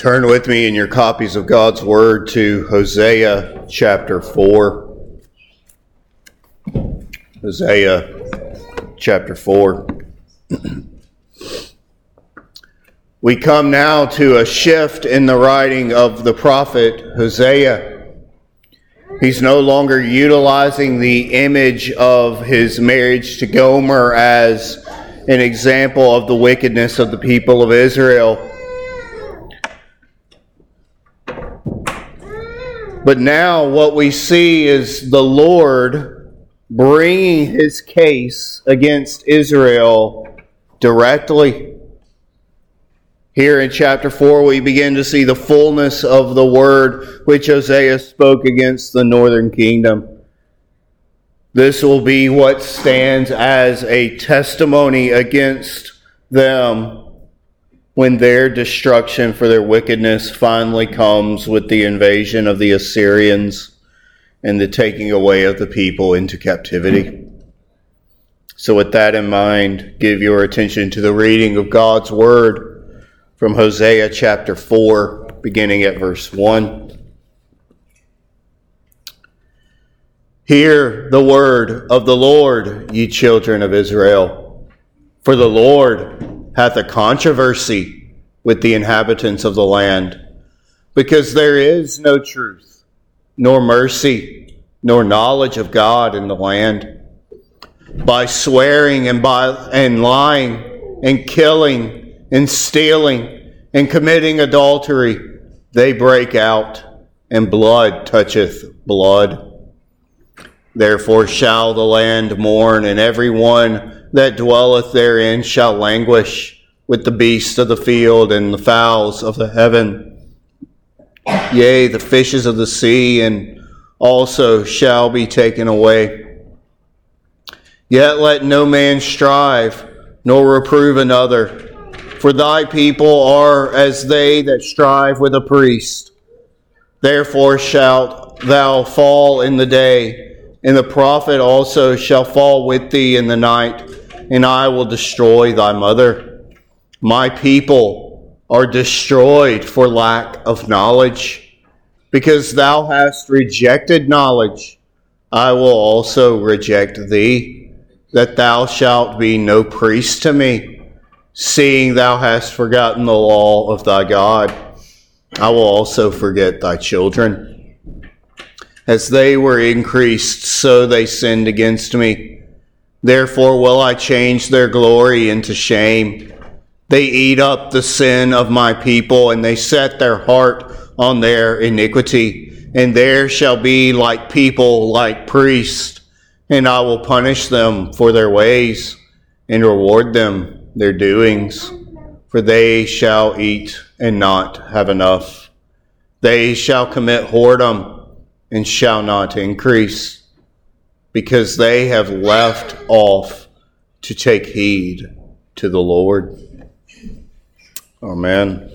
Turn with me in your copies of God's Word to Hosea chapter 4. Hosea chapter 4. We come now to a shift in the writing of the prophet Hosea. He's no longer utilizing the image of his marriage to Gomer as an example of the wickedness of the people of Israel. But now what we see is the Lord bringing his case against Israel directly. Here in chapter 4, we begin to see the fullness of the word which Hosea spoke against the northern kingdom. This will be what stands as a testimony against them when their destruction for their wickedness finally comes with the invasion of the Assyrians and the taking away of the people into captivity. So with that in mind, give your attention to the reading of God's Word from Hosea chapter 4, beginning at verse 1. Hear the word of the Lord, ye children of Israel. For the Lord hath a controversy with the inhabitants of the land, because there is no truth, nor mercy, nor knowledge of God in the land. By swearing and lying and killing and stealing and committing adultery, they break out, and blood toucheth blood. Therefore shall the land mourn, and every one that dwelleth therein shall languish with the beasts of the field and the fowls of the heaven. Yea, the fishes of the sea, and also shall be taken away. Yet let no man strive, nor reprove another. For thy people are as they that strive with a priest. Therefore shalt thou fall in the day, and the prophet also shall fall with thee in the night, and I will destroy thy mother. My people are destroyed for lack of knowledge. Because thou hast rejected knowledge, I will also reject thee, that thou shalt be no priest to me, seeing thou hast forgotten the law of thy God. I will also forget thy children. As they were increased, so they sinned against me. Therefore will I change their glory into shame. They eat up the sin of my people, and they set their heart on their iniquity. And there shall be like people, like priests, and I will punish them for their ways, and reward them their doings. For they shall eat and not have enough. They shall commit whoredom, and shall not increase, because they have left off to take heed to the Lord. Amen.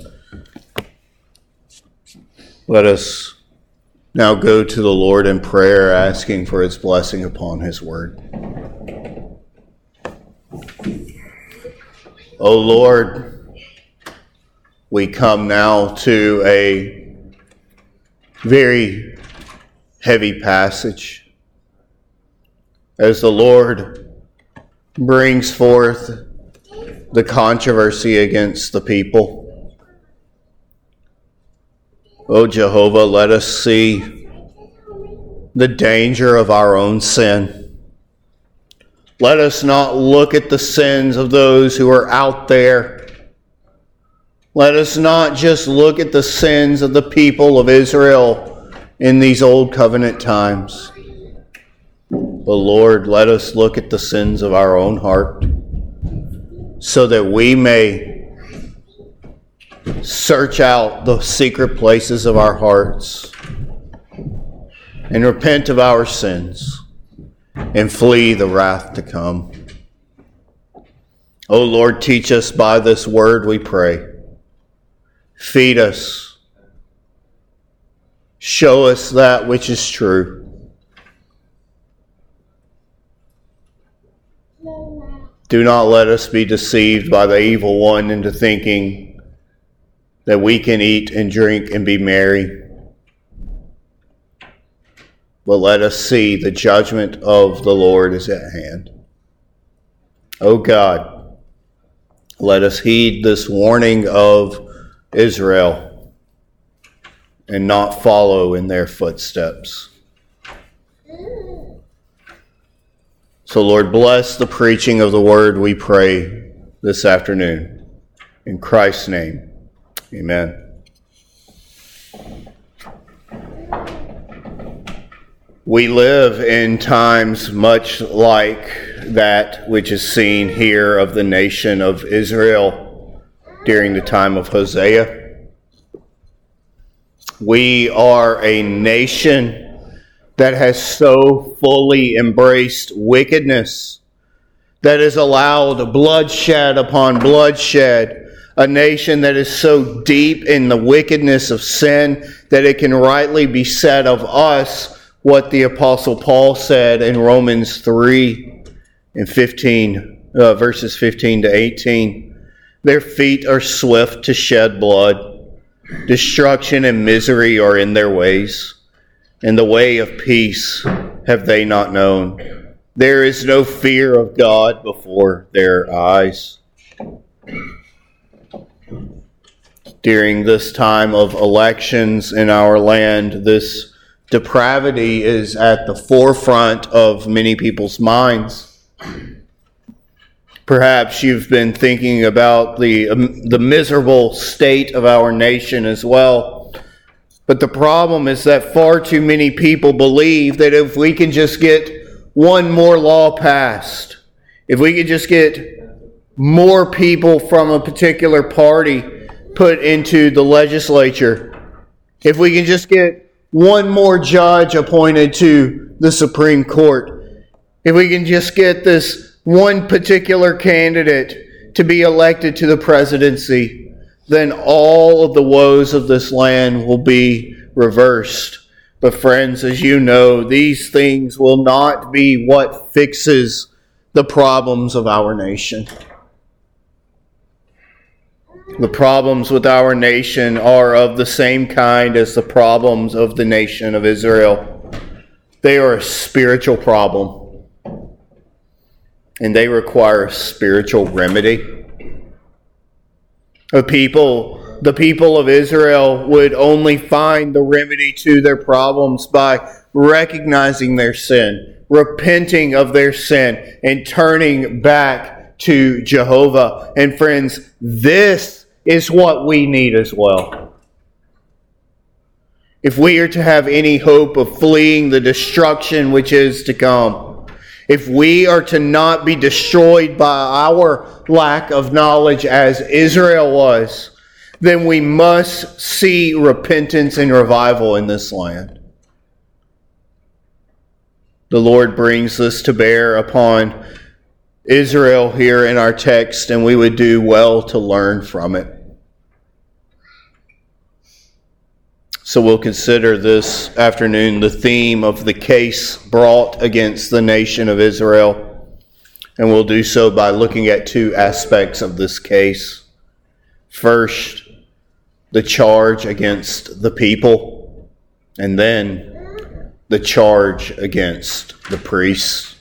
Let us now go to the Lord in prayer, asking for his blessing upon his word. O Lord, we come now to a very heavy passage as the Lord brings forth the controversy against the people. O Jehovah, let us see the danger of our own sin. Let us not look at the sins of those who are out there. Let us not just look at the sins of the people of Israel in these old covenant times. But Lord, let us look at the sins of our own heart, so that we may search out the secret places of our hearts and repent of our sins and flee the wrath to come. O Lord, teach us by this word, we pray. Feed us. Show us that which is true. Do not let us be deceived by the evil one into thinking that we can eat and drink and be merry. But let us see the judgment of the Lord is at hand. O God, let us heed this warning of Israel and not follow in their footsteps. So, Lord, bless the preaching of the word, we pray, this afternoon. In Christ's name, amen. We live in times much like that which is seen here of the nation of Israel during the time of Hosea. We are a nation that has so fully embraced wickedness, that has allowed bloodshed upon bloodshed, a nation that is so deep in the wickedness of sin that it can rightly be said of us what the Apostle Paul said in Romans 3 and 15, verses 15 to 18. Their feet are swift to shed blood. Destruction and misery are in their ways, and the way of peace have they not known. There is no fear of God before their eyes. During this time of elections in our land, this depravity is at the forefront of many people's minds. Perhaps you've been thinking about the miserable state of our nation as well. But the problem is that far too many people believe that if we can just get one more law passed, if we could just get more people from a particular party put into the legislature, if we can just get one more judge appointed to the Supreme Court, if we can just get this one particular candidate to be elected to the presidency, then all of the woes of this land will be reversed. But friends, as you know, these things will not be what fixes the problems of our nation. The problems with our nation are of the same kind as the problems of the nation of Israel. They are a spiritual problem, and they require a spiritual remedy. The people of Israel would only find the remedy to their problems by recognizing their sin, repenting of their sin, and turning back to Jehovah. And friends, this is what we need as well. If we are to have any hope of fleeing the destruction which is to come, if we are to not be destroyed by our lack of knowledge as Israel was, then we must see repentance and revival in this land. The Lord brings this to bear upon Israel here in our text, and we would do well to learn from it. So we'll consider this afternoon the theme of the case brought against the nation of Israel, and we'll do so by looking at two aspects of this case. First, the charge against the people, and then the charge against the priests.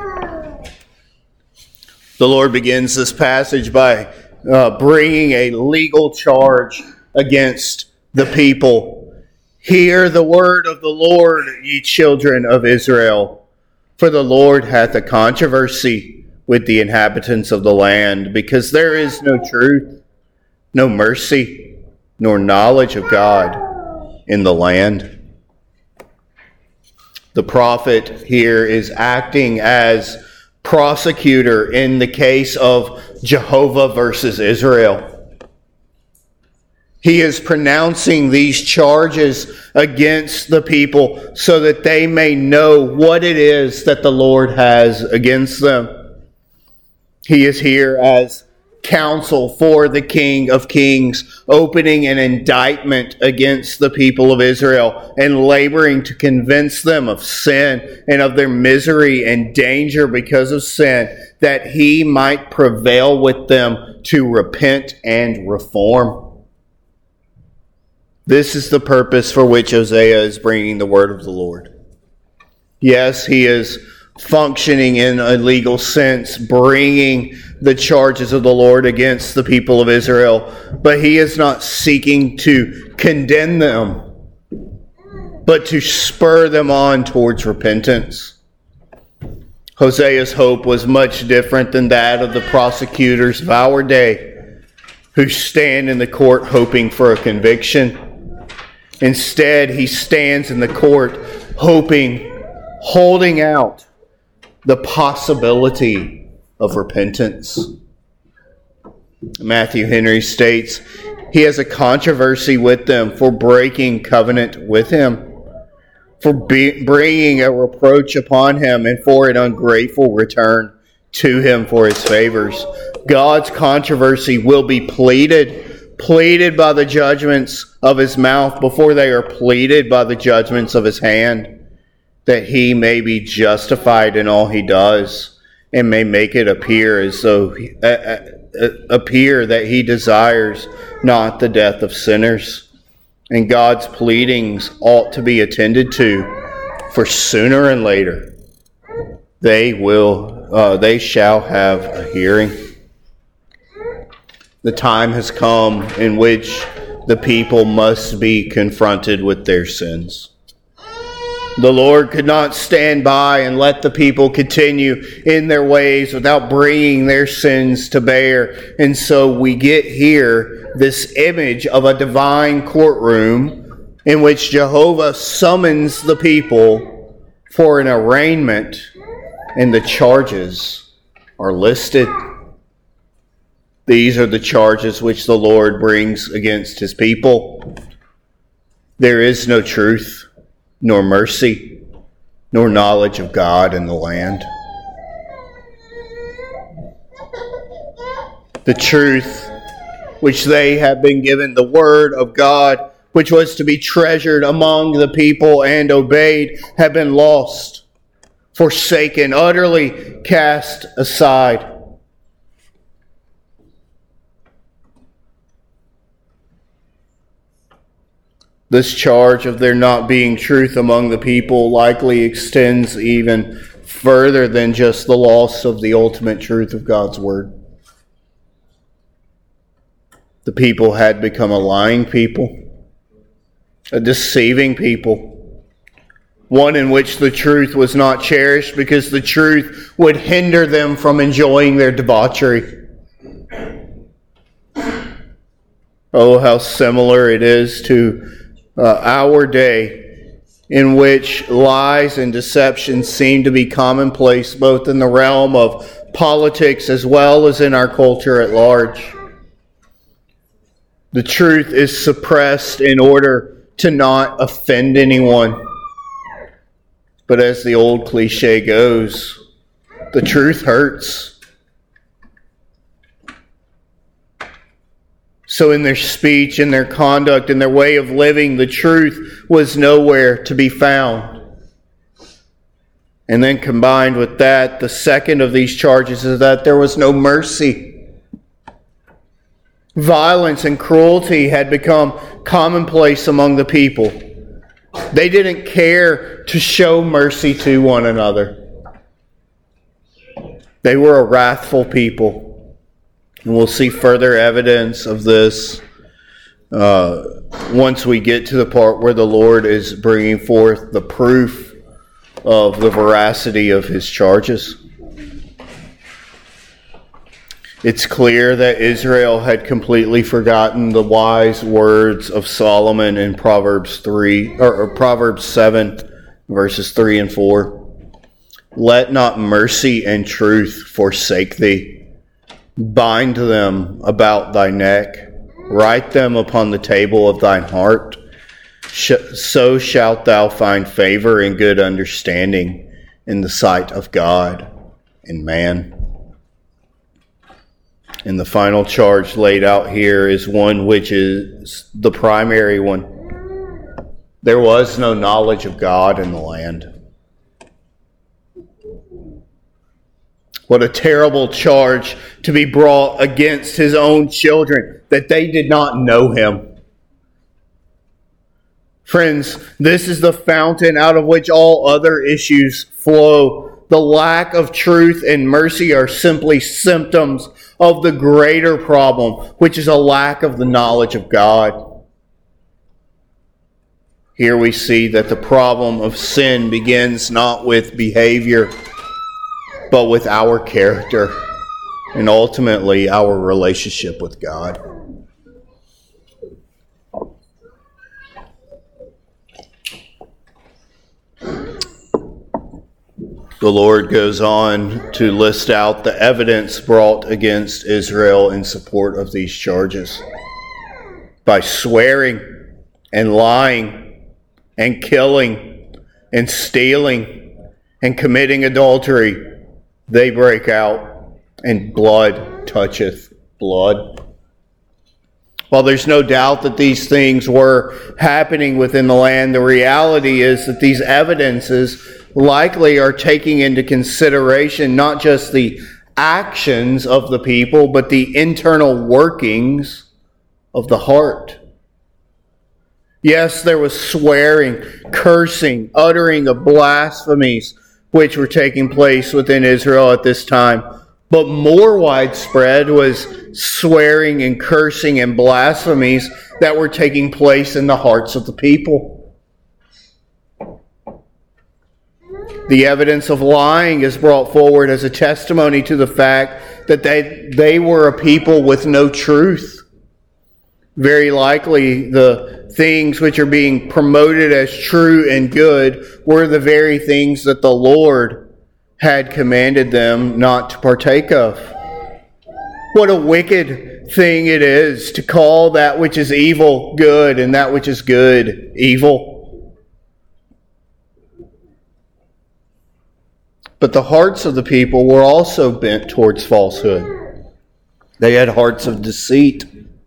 The Lord begins this passage by bringing a legal charge against the people. Hear the word of the Lord, ye children of Israel. For the Lord hath a controversy with the inhabitants of the land, because there is no truth, no mercy, nor knowledge of God in the land. The prophet here is acting as prosecutor in the case of Jehovah versus Israel. He is pronouncing these charges against the people so that they may know what it is that the Lord has against them. He is here as counsel for the King of Kings, opening an indictment against the people of Israel and laboring to convince them of sin and of their misery and danger because of sin, that he might prevail with them to repent and reform. This is the purpose for which Hosea is bringing the word of the Lord. Yes, he is functioning in a legal sense, bringing the charges of the Lord against the people of Israel, but he is not seeking to condemn them, but to spur them on towards repentance. Hosea's hope was much different than that of the prosecutors of our day, who stand in the court hoping for a conviction. Instead, he stands in the court holding out the possibility of repentance. Matthew Henry states, he has a controversy with them for breaking covenant with him, for bringing a reproach upon him, and for an ungrateful return to him for his favors. God's controversy will be pleaded by the judgments of his mouth before they are pleaded by the judgments of his hand, that he may be justified in all he does, and may make it appear as though appear that he desires not the death of sinners. And God's pleadings ought to be attended to, for sooner and later they shall have a hearing. The time has come in which the people must be confronted with their sins. The Lord could not stand by and let the people continue in their ways without bringing their sins to bear. And so we get here this image of a divine courtroom in which Jehovah summons the people for an arraignment, and the charges are listed. These are the charges which the Lord brings against his people. There is no truth, nor mercy, nor knowledge of God in the land. The truth which they have been given, the word of God, which was to be treasured among the people and obeyed, have been lost, forsaken, utterly cast aside. This charge of there not being truth among the people likely extends even further than just the loss of the ultimate truth of God's word. The people had become a lying people, a deceiving people, one in which the truth was not cherished because the truth would hinder them from enjoying their debauchery. Oh, how similar it is to our day, in which lies and deception seem to be commonplace both in the realm of politics as well as in our culture at large. The truth is suppressed in order to not offend anyone. But as the old cliche goes, the truth hurts. So in their speech, in their conduct, in their way of living, the truth was nowhere to be found. And then combined with that, the second of these charges is that there was no mercy. Violence and cruelty had become commonplace among the people. They didn't care to show mercy to one another. They were a wrathful people. And we'll see further evidence of this once we get to the part where the Lord is bringing forth the proof of the veracity of his charges. It's clear that Israel had completely forgotten the wise words of Solomon in Proverbs 7, verses 3 and 4. Let not mercy and truth forsake thee. Bind them about thy neck, write them upon the table of thine heart. So shalt thou find favor and good understanding in the sight of God and man. And the final charge laid out here is one which is the primary one. There was no knowledge of God in the land. What a terrible charge to be brought against his own children, that they did not know him. Friends, this is the fountain out of which all other issues flow. The lack of truth and mercy are simply symptoms of the greater problem, which is a lack of the knowledge of God. Here we see that the problem of sin begins not with behavior, but with our character and ultimately our relationship with God. The Lord goes on to list out the evidence brought against Israel in support of these charges. By swearing and lying and killing and stealing and committing adultery, they break out, and blood toucheth blood. While there's no doubt that these things were happening within the land, the reality is that these evidences likely are taking into consideration not just the actions of the people, but the internal workings of the heart. Yes, there was swearing, cursing, uttering of blasphemies, which were taking place within Israel at this time. But more widespread was swearing and cursing and blasphemies that were taking place in the hearts of the people. The evidence of lying is brought forward as a testimony to the fact that they were a people with no truth. Very likely the things which are being promoted as true and good were the very things that the Lord had commanded them not to partake of. What a wicked thing it is to call that which is evil good and that which is good evil. But the hearts of the people were also bent towards falsehood. They had hearts of deceit.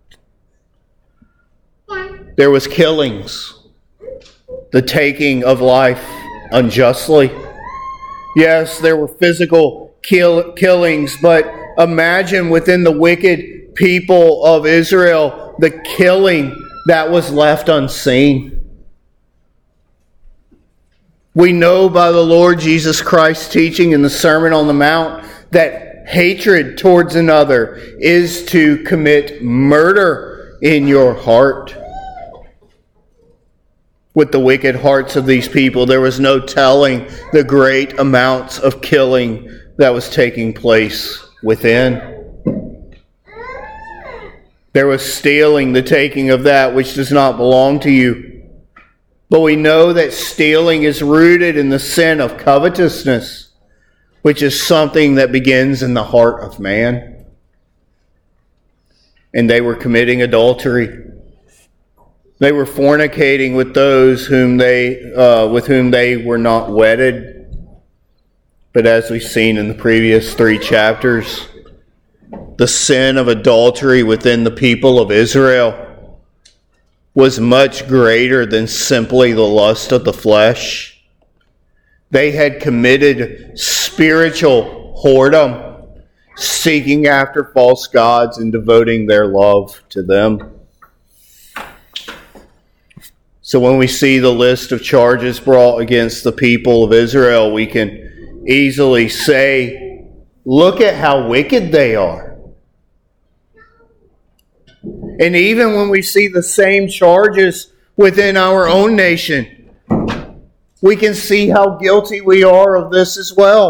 There was killings, the taking of life unjustly. Yes, there were physical killings, but imagine within the wicked people of Israel the killing that was left unseen. We know by the Lord Jesus Christ's teaching in the Sermon on the Mount that hatred towards another is to commit murder in your heart. With the wicked hearts of these people, there was no telling the great amounts of killing that was taking place within. There was stealing, the taking of that which does not belong to you. But we know that stealing is rooted in the sin of covetousness, which is something that begins in the heart of man. And they were committing adultery. They were fornicating with those with whom they were not wedded. But as we've seen in the previous 3 chapters, the sin of adultery within the people of Israel was much greater than simply the lust of the flesh. They had committed spiritual whoredom, seeking after false gods and devoting their love to them. So when we see the list of charges brought against the people of Israel, we can easily say, look at how wicked they are. And even when we see the same charges within our own nation, we can see how guilty we are of this as well.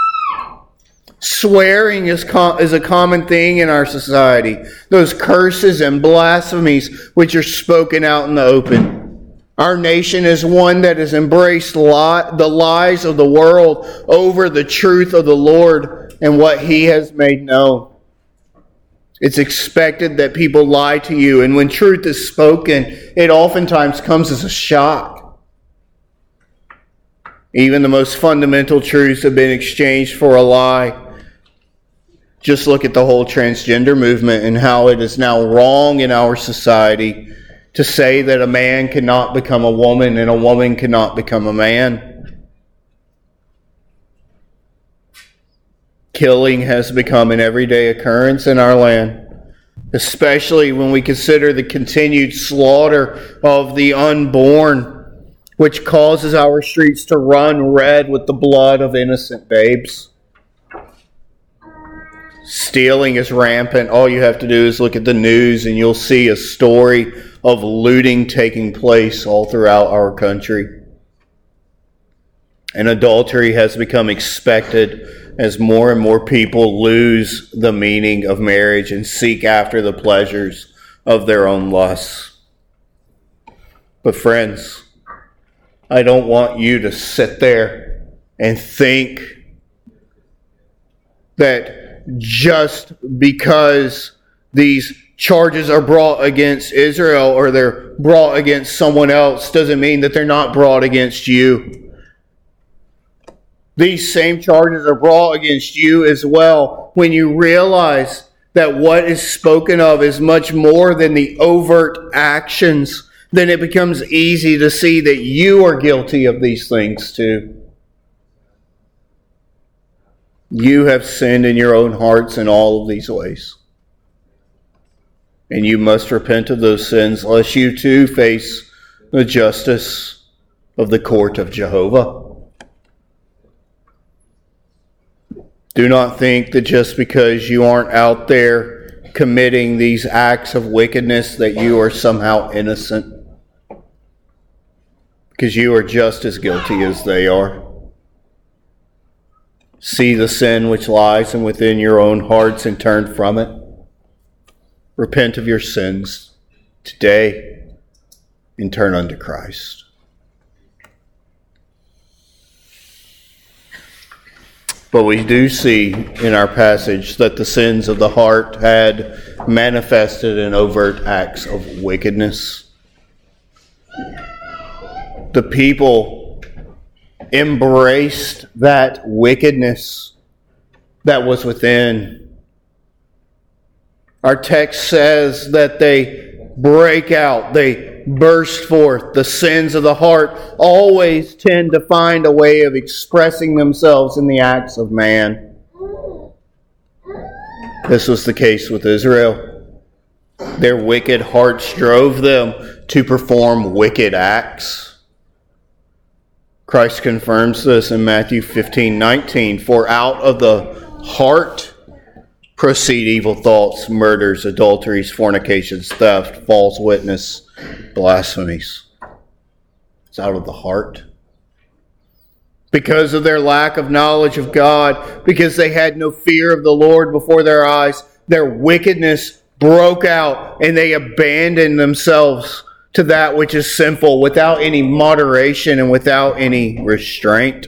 Swearing is a common thing in our society. Those curses and blasphemies which are spoken out in the open. Our nation is one that has embraced the lies of the world over the truth of the Lord and what He has made known. It's expected that people lie to you, and when truth is spoken, it oftentimes comes as a shock. Even the most fundamental truths have been exchanged for a lie. Just look at the whole transgender movement and how it is now wrong in our society to say that a man cannot become a woman and a woman cannot become a man. Killing has become an everyday occurrence in our land. especially when we consider the continued slaughter of the unborn, which causes our streets to run red with the blood of innocent babes. Stealing is rampant. All you have to do is look at the news and you'll see a story of looting taking place all throughout our country. And adultery has become expected as more and more people lose the meaning of marriage and seek after the pleasures of their own lusts. But friends, I don't want you to sit there and think that just because these charges are brought against Israel or they're brought against someone else doesn't mean that they're not brought against you. These same charges are brought against you as well when you realize that what is spoken of is much more than the overt actions. Then it becomes easy to see that you are guilty of these things too. You have sinned in your own hearts in all of these ways. And you must repent of those sins, lest you too face the justice of the court of Jehovah. Do not think that just because you aren't out there committing these acts of wickedness that you are somehow innocent, because you are just as guilty as they are. See the sin which lies within your own hearts and turn from it. Repent of your sins today and turn unto Christ. But we do see in our passage that the sins of the heart had manifested in overt acts of wickedness. The people embraced that wickedness that was within. Our text says that they break out, they burst forth. The sins of the heart always tend to find a way of expressing themselves in the acts of man. This was the case with Israel. Their wicked hearts drove them to perform wicked acts. Christ confirms this in Matthew 15:19. For out of the heart proceed evil thoughts, murders, adulteries, fornications, theft, false witness, blasphemies. It's out of the heart. Because of their lack of knowledge of God, because they had no fear of the Lord before their eyes, their wickedness broke out and they abandoned themselves to that which is sinful without any moderation and without any restraint.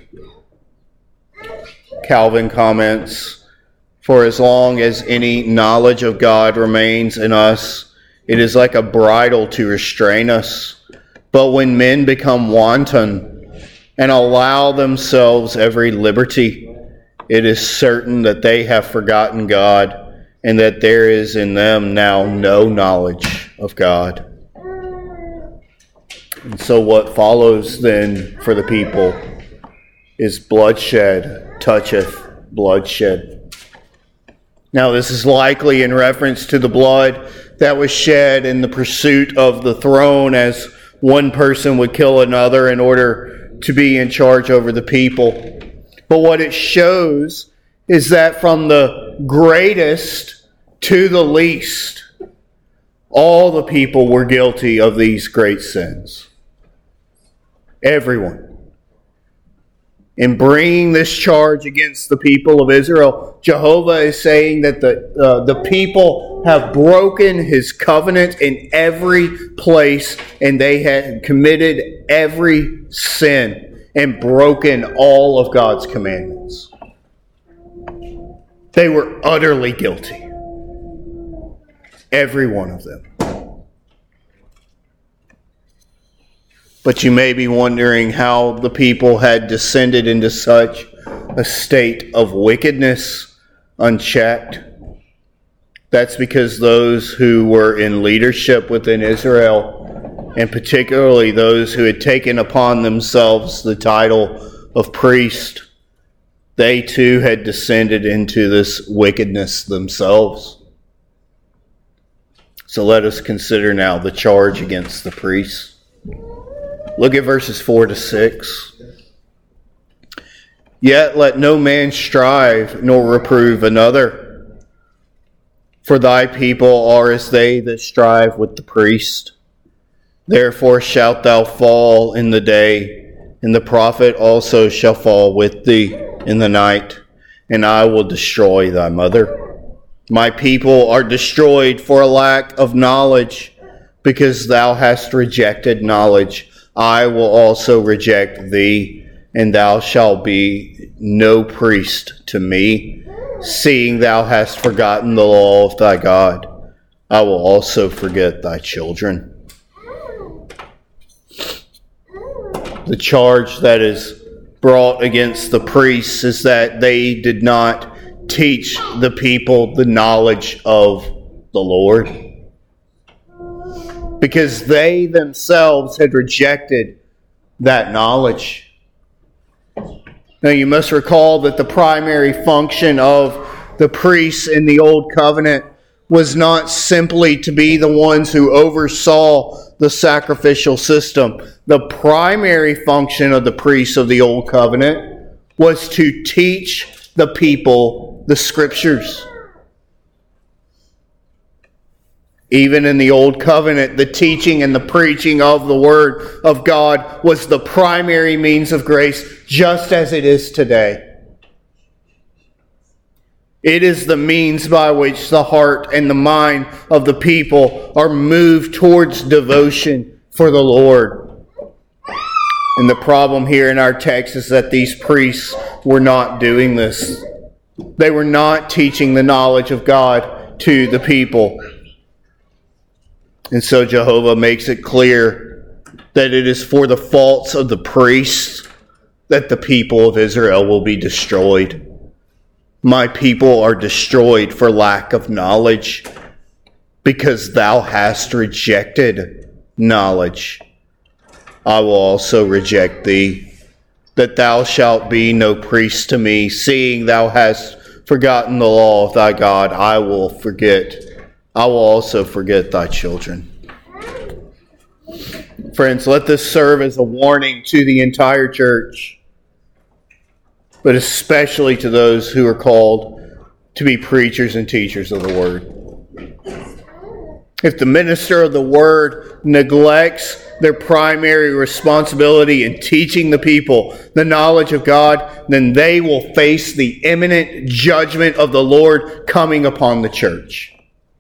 Calvin comments, for as long as any knowledge of God remains in us, it is like a bridle to restrain us. But when men become wanton and allow themselves every liberty, it is certain that they have forgotten God and that there is in them now no knowledge of God. And so what follows then for the people is bloodshed toucheth bloodshed. Now this is likely in reference to the blood that was shed in the pursuit of the throne, as one person would kill another in order to be in charge over the people. But what it shows is that from the greatest to the least, all the people were guilty of these great sins. Everyone. In bringing this charge against the people of Israel, Jehovah is saying that the people have broken his covenant in every place, and they had committed every sin and broken all of God's commandments. They were utterly guilty. Every one of them. But you may be wondering how the people had descended into such a state of wickedness unchecked. That's because those who were in leadership within Israel, and particularly those who had taken upon themselves the title of priest, they too had descended into this wickedness themselves. So let us consider now the charge against the priests. Look at verses 4 to 6. Yet let no man strive nor reprove another, for thy people are as they that strive with the priest. Therefore shalt thou fall in the day, and the prophet also shall fall with thee in the night, and I will destroy thy mother. My people are destroyed for a lack of knowledge, because thou hast rejected knowledge. I will also reject thee, and thou shalt be no priest to me, seeing thou hast forgotten the law of thy God. I will also forget thy children. The charge that is brought against the priests is that they did not teach the people the knowledge of the Lord, because they themselves had rejected that knowledge. Now you must recall that the primary function of the priests in the Old Covenant was not simply to be the ones who oversaw the sacrificial system. The primary function of the priests of the Old Covenant was to teach the people the Scriptures. Even in the Old Covenant, the teaching and the preaching of the Word of God was the primary means of grace, just as it is today. It is the means by which the heart and the mind of the people are moved towards devotion for the Lord. And the problem here in our text is that these priests were not doing this. They were not teaching the knowledge of God to the people. And so Jehovah makes it clear that it is for the faults of the priests that the people of Israel will be destroyed. My people are destroyed for lack of knowledge, because thou hast rejected knowledge. I will also reject thee, that thou shalt be no priest to me, seeing thou hast forgotten the law of thy God. I will also forget thy children. Friends, let this serve as a warning to the entire church, but especially to those who are called to be preachers and teachers of the Word. If the minister of the Word neglects their primary responsibility in teaching the people the knowledge of God, then they will face the imminent judgment of the Lord coming upon the church.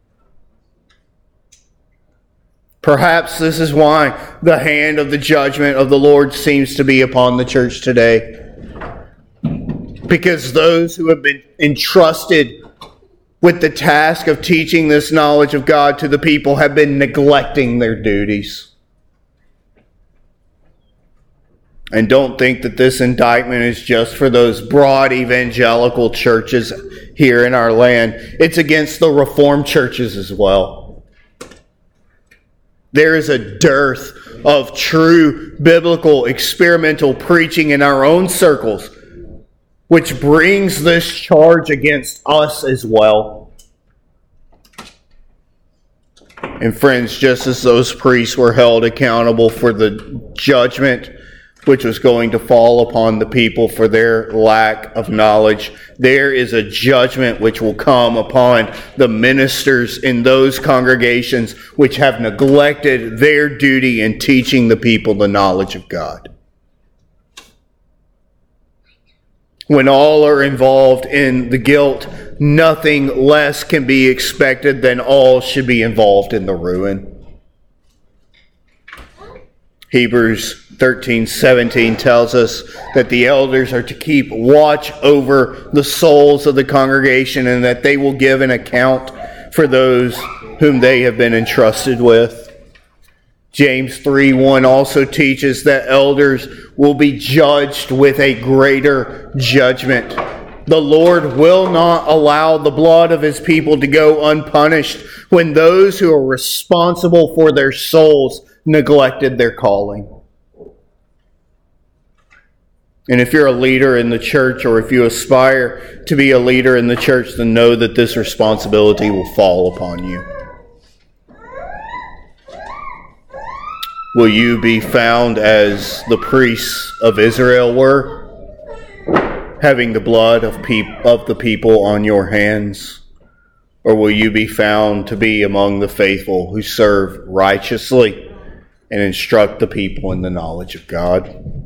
Perhaps this is why the hand of the judgment of the Lord seems to be upon the church today. Because those who have been entrusted with the task of teaching this knowledge of God to the people have been neglecting their duties. And don't think that this indictment is just for those broad evangelical churches here in our land. It's against the Reformed churches as well. There is a dearth of true biblical experimental preaching in our own circles, which brings this charge against us as well. And friends, just as those priests were held accountable for the judgment which was going to fall upon the people for their lack of knowledge, there is a judgment which will come upon the ministers in those congregations which have neglected their duty in teaching the people the knowledge of God. When all are involved in the guilt, nothing less can be expected than all should be involved in the ruin. Hebrews 13:17 tells us that the elders are to keep watch over the souls of the congregation, and that they will give an account for those whom they have been entrusted with. James 3:1 also teaches that elders will be judged with a greater judgment. The Lord will not allow the blood of His people to go unpunished when those who are responsible for their souls neglected their calling. And if you're a leader in the church, or if you aspire to be a leader in the church, then know that this responsibility will fall upon you. Will you be found as the priests of Israel were, having the blood of the people on your hands? Or will you be found to be among the faithful who serve righteously and instruct the people in the knowledge of God?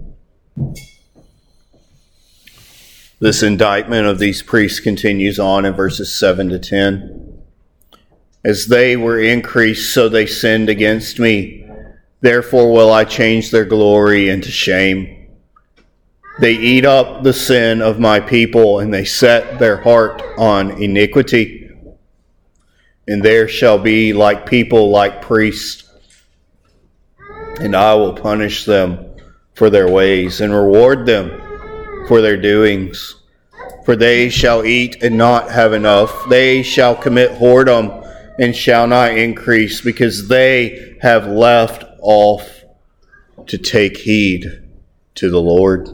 This indictment of these priests continues on in verses 7 to 10. As they were increased, so they sinned against me. Therefore will I change their glory into shame. They eat up the sin of my people, and they set their heart on iniquity. And there shall be like people, like priests. And I will punish them for their ways, and reward them for their doings. For they shall eat and not have enough. They shall commit whoredom and shall not increase, because they have left off to take heed to the Lord.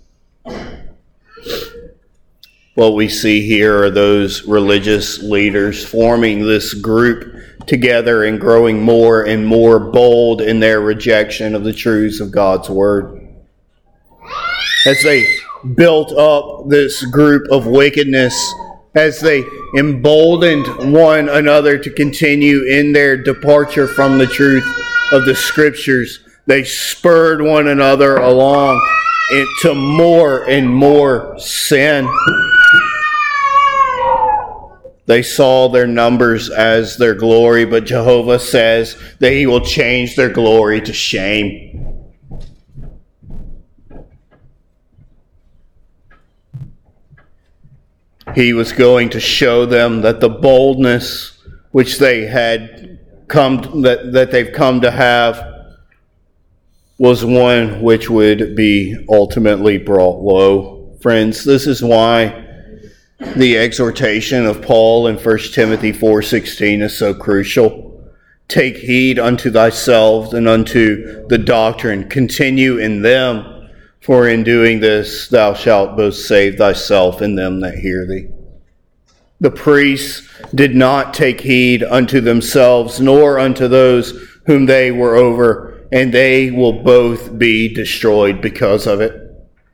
What we see here are those religious leaders forming this group together and growing more and more bold in their rejection of the truths of God's Word. As they built up this group of wickedness, as they emboldened one another to continue in their departure from the truth of the Scriptures, they spurred one another along into more and more sin. They saw their numbers as their glory, but Jehovah says that He will change their glory to shame. He was going to show them that the boldness which they had that they've come to have was one which would be ultimately brought low. Friends, this is why the exhortation of Paul in 1 Timothy 4:16 is so crucial. Take heed unto thyself and unto the doctrine. Continue in them, for in doing this thou shalt both save thyself and them that hear thee. The priests did not take heed unto themselves, nor unto those whom they were over, and they will both be destroyed because of it.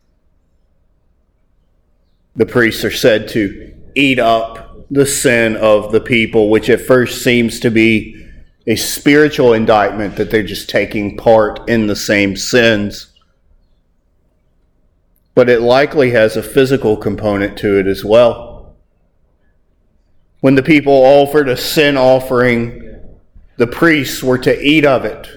The priests are said to eat up the sin of the people, which at first seems to be a spiritual indictment that they're just taking part in the same sins. But it likely has a physical component to it as well. When the people offered a sin offering, the priests were to eat of it.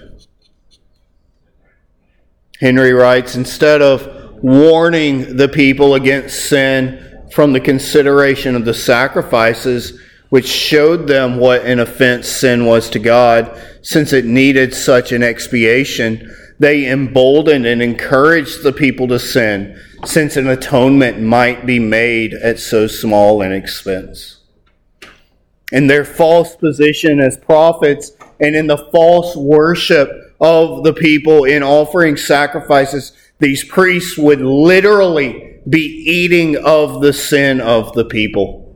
Henry writes, instead of warning the people against sin from the consideration of the sacrifices, which showed them what an offense sin was to God, since it needed such an expiation, they emboldened and encouraged the people to sin, since an atonement might be made at so small an expense. In their false position as prophets and in the false worship of the people in offering sacrifices, these priests would literally be eating of the sin of the people.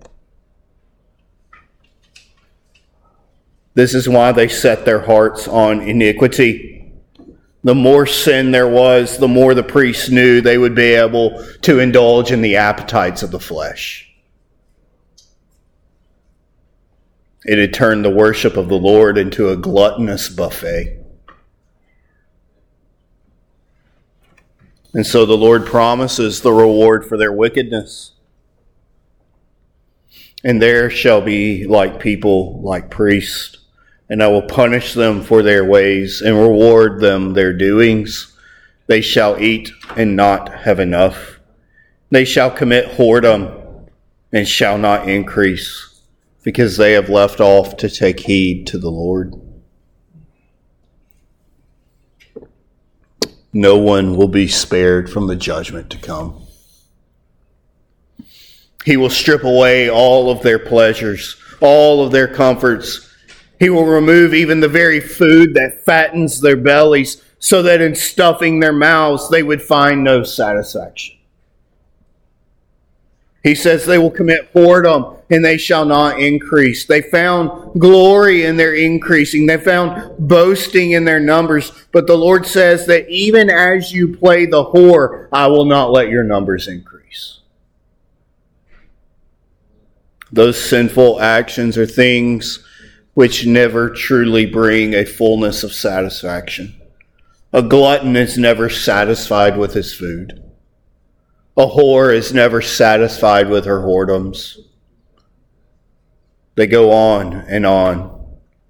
This is why they set their hearts on iniquity. The more sin there was, the more the priests knew they would be able to indulge in the appetites of the flesh. It had turned the worship of the Lord into a gluttonous buffet. And so the Lord promises the reward for their wickedness. And there shall be like people, like priests, and I will punish them for their ways and reward them their doings. They shall eat and not have enough. They shall commit whoredom and shall not increase, because they have left off to take heed to the Lord. No one will be spared from the judgment to come. He will strip away all of their pleasures, all of their comforts. He will remove even the very food that fattens their bellies, so that in stuffing their mouths they would find no satisfaction. He says they will commit whoredom and they shall not increase. They found glory in their increasing. They found boasting in their numbers. But the Lord says that even as you play the whore, I will not let your numbers increase. Those sinful actions are things which never truly bring a fullness of satisfaction. A glutton is never satisfied with his food. A whore is never satisfied with her whoredoms. They go on and on.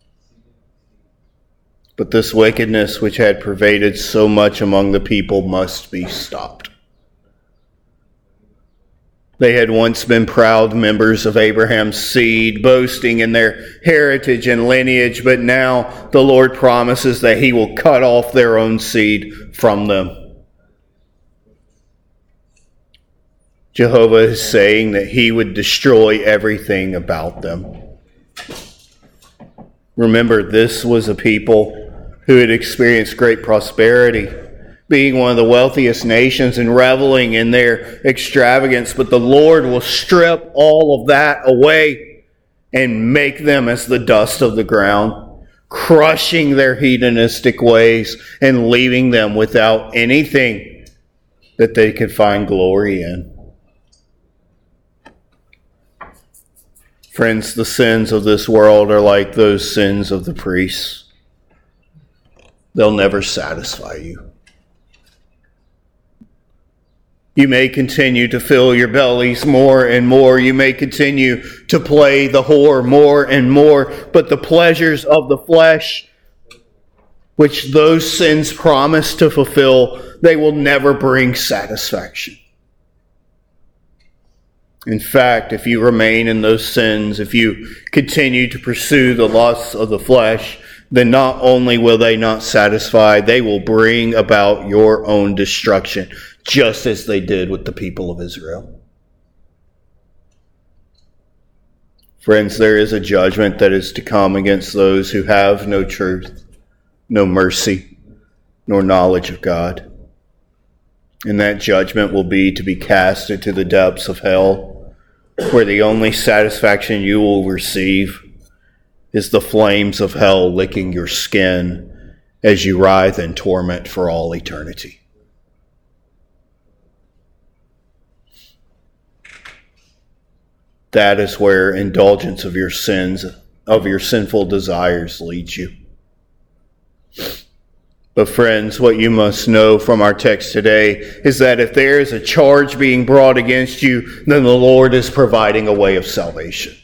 But this wickedness which had pervaded so much among the people must be stopped. They had once been proud members of Abraham's seed, boasting in their heritage and lineage, but now the Lord promises that he will cut off their own seed from them. Jehovah is saying that he would destroy everything about them. Remember, this was a people who had experienced great prosperity, being one of the wealthiest nations and reveling in their extravagance. But the Lord will strip all of that away and make them as the dust of the ground, crushing their hedonistic ways and leaving them without anything that they could find glory in. Friends, the sins of this world are like those sins of the priests. They'll never satisfy you. You may continue to fill your bellies more and more. You may continue to play the whore more and more. But the pleasures of the flesh, which those sins promise to fulfill, they will never bring satisfaction. In fact, if you remain in those sins, if you continue to pursue the lusts of the flesh, then not only will they not satisfy, they will bring about your own destruction, just as they did with the people of Israel. Friends, there is a judgment that is to come against those who have no truth, no mercy, nor knowledge of God. And that judgment will be to be cast into the depths of hell, where the only satisfaction you will receive is the flames of hell licking your skin as you writhe in torment for all eternity. That is where indulgence of your sins, of your sinful desires, leads you. But friends, what you must know from our text today is that if there is a charge being brought against you, then the Lord is providing a way of salvation.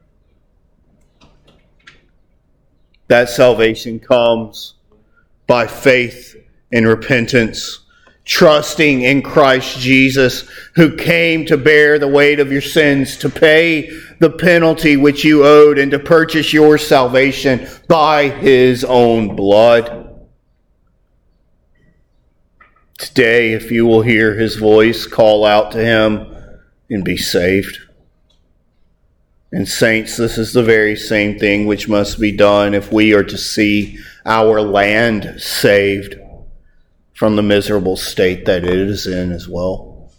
That salvation comes by faith and repentance, trusting in Christ Jesus, who came to bear the weight of your sins, to pay the penalty which you owed, and to purchase your salvation by his own blood. Today, if you will hear his voice, call out to him and be saved. And saints, this is the very same thing which must be done if we are to see our land saved from the miserable state that it is in as well.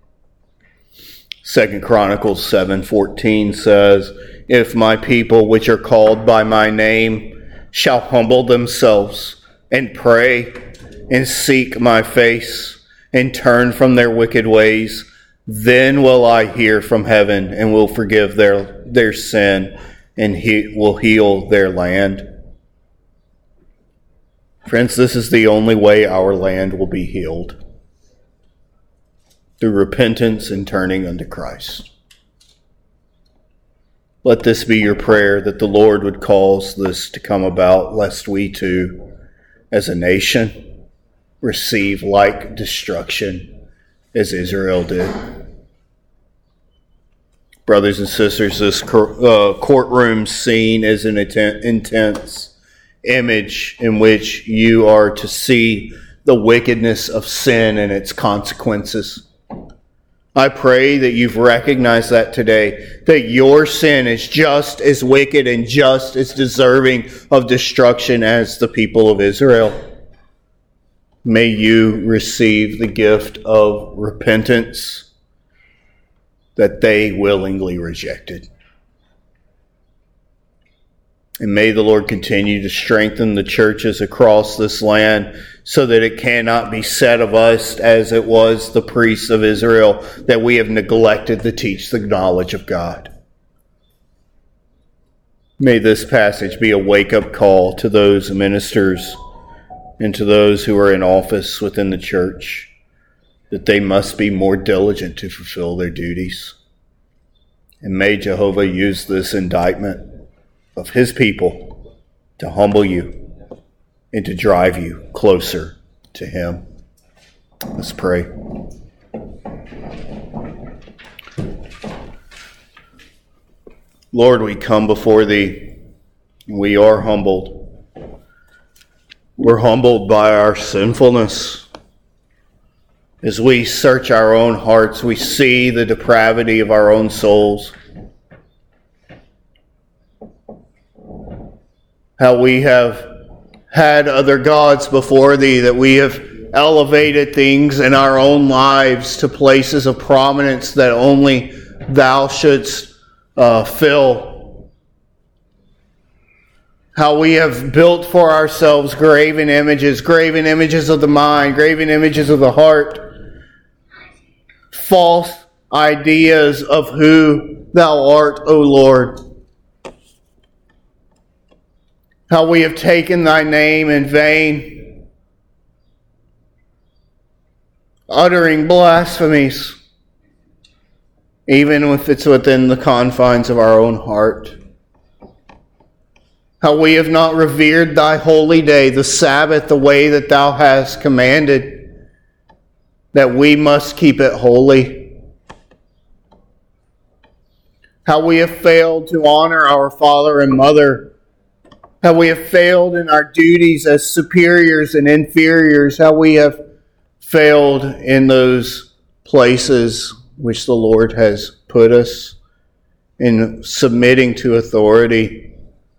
2 Chronicles 7:14 says, "If my people which are called by my name shall humble themselves and pray and seek my face and turn from their wicked ways, then will I hear from heaven and will forgive their sin and will heal their land." Friends, this is the only way our land will be healed, through repentance and turning unto Christ. Let this be your prayer, that the Lord would cause this to come about, lest we too, as a nation, receive like destruction as Israel did. Brothers and sisters, this courtroom scene is an intense image in which you are to see the wickedness of sin and its consequences. I pray that you've recognized that today, that your sin is just as wicked and just as deserving of destruction as the people of Israel. May you receive the gift of repentance that they willingly rejected. And may the Lord continue to strengthen the churches across this land so that it cannot be said of us, as it was the priests of Israel, that we have neglected to teach the knowledge of God. May this passage be a wake-up call to those ministers and to those who are in office within the church, that they must be more diligent to fulfill their duties. And may Jehovah use this indictment of his people to humble you and to drive you closer to him. Let's pray. Lord, we come before thee. We are humbled. We're humbled by our sinfulness. As we search our own hearts, we see the depravity of our own souls. How we have had other gods before thee, that we have elevated things in our own lives to places of prominence that only thou shouldst fill. How we have built for ourselves graven images of the mind, graven images of the heart, false ideas of who thou art, O Lord. How we have taken thy name in vain, uttering blasphemies, even if it's within the confines of our own heart. How we have not revered thy holy day, the Sabbath, the way that thou hast commanded, that we must keep it holy. How we have failed to honor our father and mother. How we have failed in our duties as superiors and inferiors. How we have failed in those places which the Lord has put us in submitting to authority.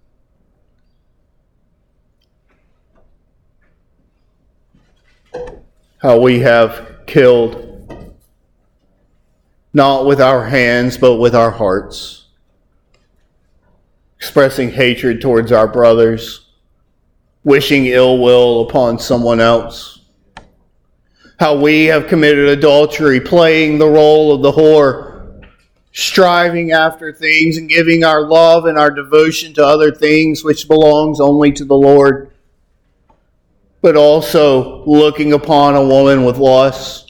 How we have killed, not with our hands, but with our hearts, expressing hatred towards our brothers, wishing ill will upon someone else. How we have committed adultery, playing the role of the whore, striving after things and giving our love and our devotion to other things which belongs only to the Lord, but also looking upon a woman with lust.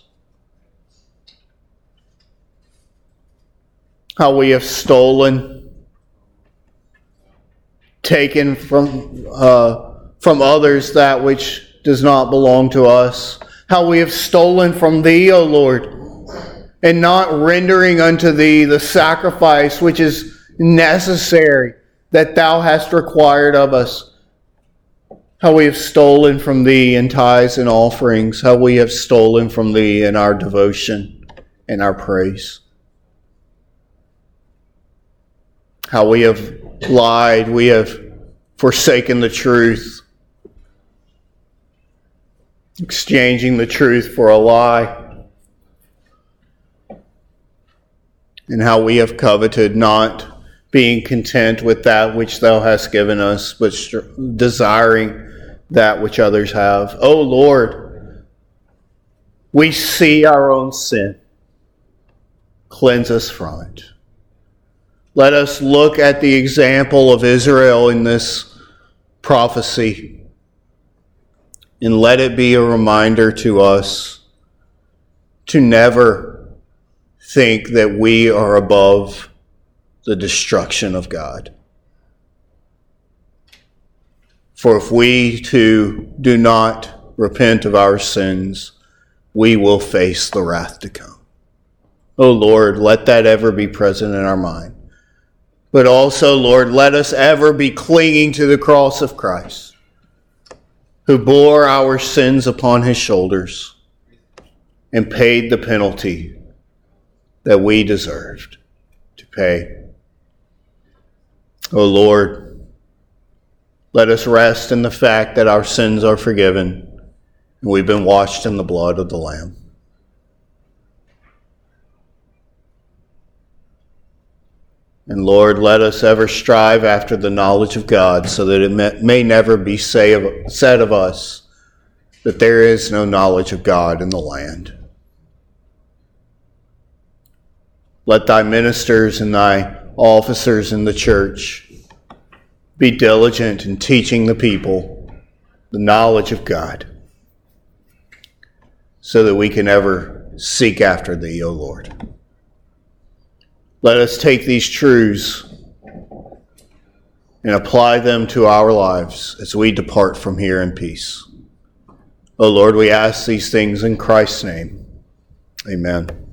How we have stolen, taken from others that which does not belong to us. How we have stolen from thee, O Lord, and not rendering unto thee the sacrifice which is necessary that thou hast required of us. How we have stolen from thee in tithes and offerings. How we have stolen from thee in our devotion and our praise. How we have lied, we have forsaken the truth, exchanging the truth for a lie, and how we have coveted, not being content with that which thou hast given us, but desiring that which others have. O Lord, we see our own sin. Cleanse us from it. Let us look at the example of Israel in this prophecy, and let it be a reminder to us to never think that we are above the destruction of God. For if we too do not repent of our sins, we will face the wrath to come. O Lord, let that ever be present in our mind. But also, Lord, let us ever be clinging to the cross of Christ, who bore our sins upon his shoulders and paid the penalty that we deserved to pay. O Lord, let us rest in the fact that our sins are forgiven and we've been washed in the blood of the Lamb. And Lord, let us ever strive after the knowledge of God, so that it may never be said of us that there is no knowledge of God in the land. Let thy ministers and thy officers in the church be diligent in teaching the people the knowledge of God, so that we can ever seek after thee, O Lord. Let us take these truths and apply them to our lives as we depart from here in peace. O Lord, we ask these things in Christ's name. Amen.